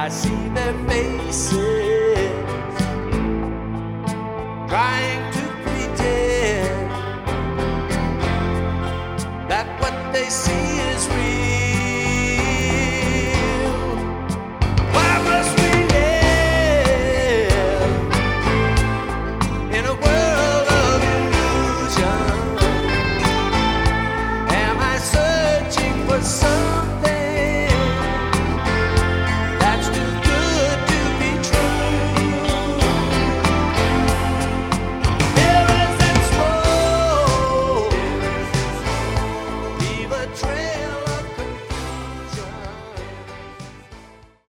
I see their faces trying to pretend that what they see